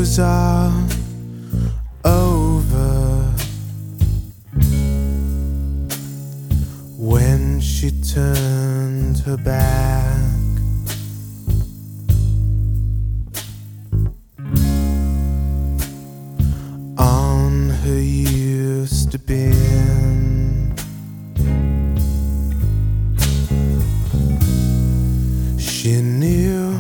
was all over when she turned her back on her used to be.